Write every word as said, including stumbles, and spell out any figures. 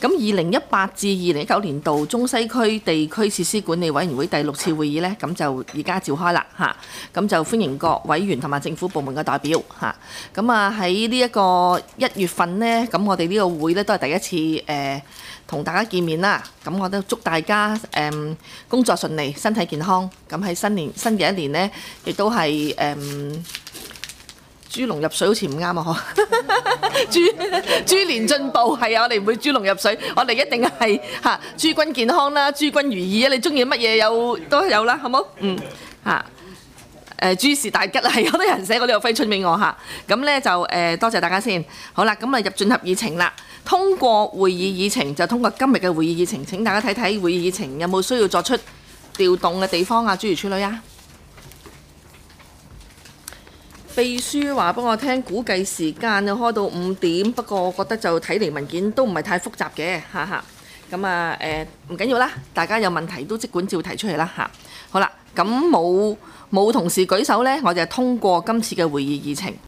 咁二零一八至二零一九年度中西區地區設施管理委員會第六次會議呢，咁就而家召開啦嚇。咁就歡迎各委員同埋政府部門嘅代表嚇。咁啊喺呢一個一月份呢，咁我哋呢個會呢都係第一次誒同、呃、大家見面啦。咁我都祝大家誒、呃、工作順利、身體健康。咁喺新年新嘅一年呢，亦都係誒。呃豬籠入水好似唔啱啊！嗬，豬豬年進步係啊！我哋唔會豬籠入水，我哋一定係嚇諸君健康啦，諸君如意啊！你中意乜嘢有都有啦，好冇？嗯嚇誒諸事大吉啊！係好多人寫過呢個揮春俾我嚇，咁咧就誒、呃、多謝大家先。好啦，咁啊入進入議程啦，通過會議議程就通過今日嘅會議議程。請大家睇睇會議議程有冇需要作出調動嘅地方啊？諸如此類啊！秘書話俾我聽，估計時間就開到五點，不過我覺得就睇嚟文件都唔係太複雜嘅，哈哈。咁啊誒唔緊要啦，大家有問題都即管照提出嚟啦嚇。好啦，咁冇冇同事舉手呢，我就通過今次嘅會議議程。